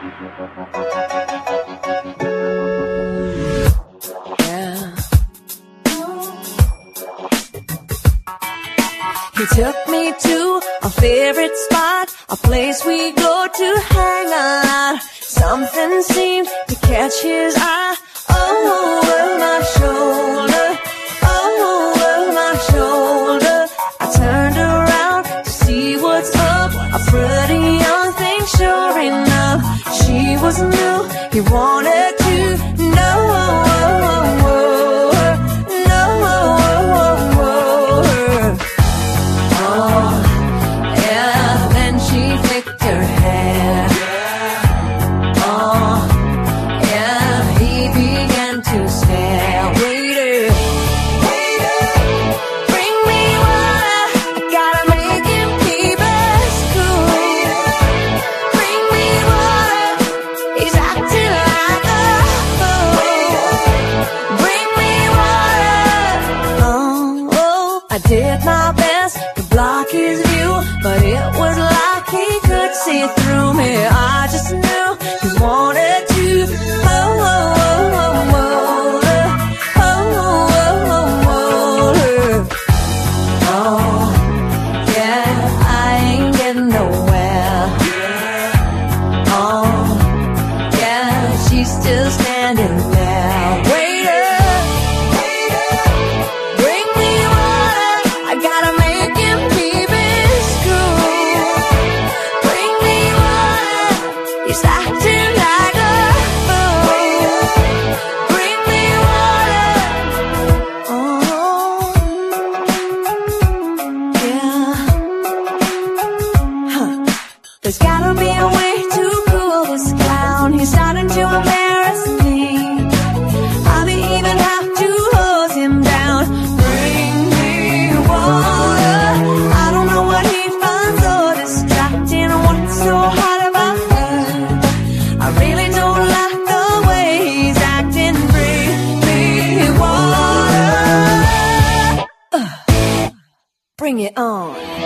Yeah. He took me to our favorite spot, a place we go to hang out. Something seemed to catch his eye. Over my shoulder, over my shoulder. I turned around to see what's up. A pretty young thing, sure enough. She was new, he wanted to know her. Oh, yeah, then she flicked her hair. Oh, yeah, he began to stare. Waiter, bring me water. I gotta make him keep us cool. Bring me water, he's acting like a fool. Bring me water. Oh, I did my best to block his view, but it was like he could see through me. I just knew he wanted to hold her. Oh, yeah, I ain't getting nowhere. Oh, yeah, she's still standing there. Waiter, bring me water. I gotta make him keep his cool. Bring me water, he's acting like a fool. Bring me water. Oh, yeah. Huh. There's gotta be a way to cool this clown. He's starting to embarrass me. I may even have to hose him down. Bring me water. I don't know what he finds so distracting. What's so hard about her? I really don't like the way he's acting. Bring me water. Bring it on.